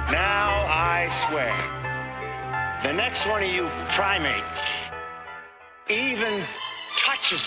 Now I swear, the next one of you primates even touches.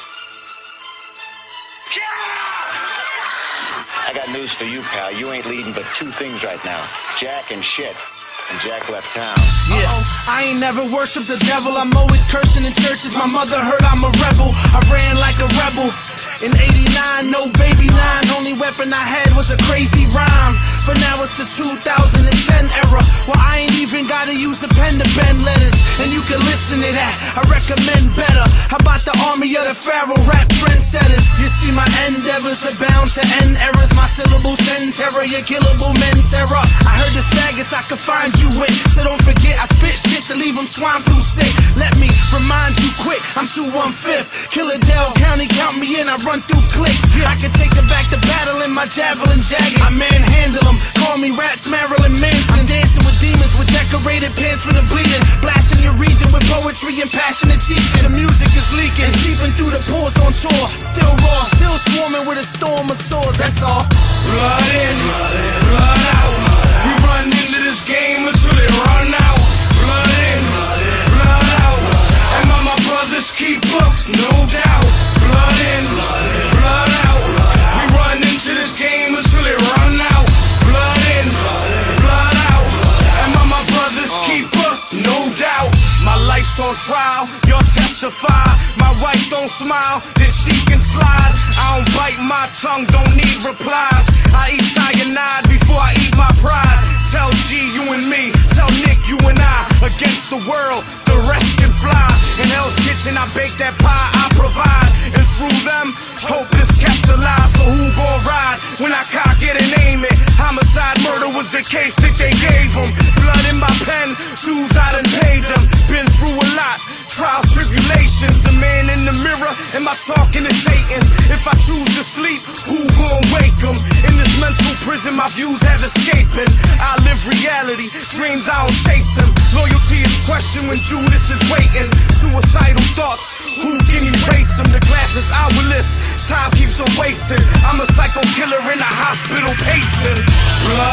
I got news for you, pal. You ain't leading but two things right now: Jack and shit. And Jack left town. Yeah, I ain't never worshiped the devil. I'm always cursing in churches. My mother heard I'm a rebel. I ran like a rebel. In '89, no baby 9. Only weapon I had was a crazy rhyme. But now it's the 2010 era, well, I ain't even gotta use a pen to bend letters. And you can listen to that, I recommend better. How about the army of the pharaoh rap trendsetters? You see my endeavors are bound to end errors. My syllables send terror, your killable men terror. I heard there's faggots I could find you with, so don't forget I spit shit to leave them swine flu sick. Let me remind you quick, I'm 2-1-5. Killadale County, count me in, I run through clicks. I can take it back to battle in my javelin jacket. I manhandle them, call me Rats Marilyn Manson. I'm dancing with demons with decorated pants for the bleeding. Blasting your region with poetry and passionate teaching. The music is leaking, it's seeping through the pores on tour. Still raw, still swarming with a storm of swords, that's all. Blood in, blood out. We run into this game until it run out. Blood in, blood out. And my brothers keep up, no doubt. Blood in, blood out. We run into this game until it run out. Blood in, blood out. And my brothers keep up, no doubt. My life's on trial, y'all testify. My wife don't smile, then she can slide. I don't bite my tongue, don't need replies. I eat cyanide before I eat my pride. Tell G, you and me, tell Nick, you and I. Against the world, the rest can fly. In Hell's Kitchen, I bake that pie I provide. And through them, hope is kept alive. So who gon' ride when I cock it and aim it? Homicide, murder was the case that they gave them. Blood in my pen, dues I done paid them. Been through a lot, trials, tribulations. The man in the mirror, am I talking to Satan? If I choose to sleep, who gon' wake him? In this mental prison, my views have escaping. I live reality, dreams I don't chase them. Loyalty is questioned when Judas is waiting. Suicidal thoughts, who can erase them? The glass is hourless, time keeps on wasting. I'm a psycho killer in a hospital patient. Blood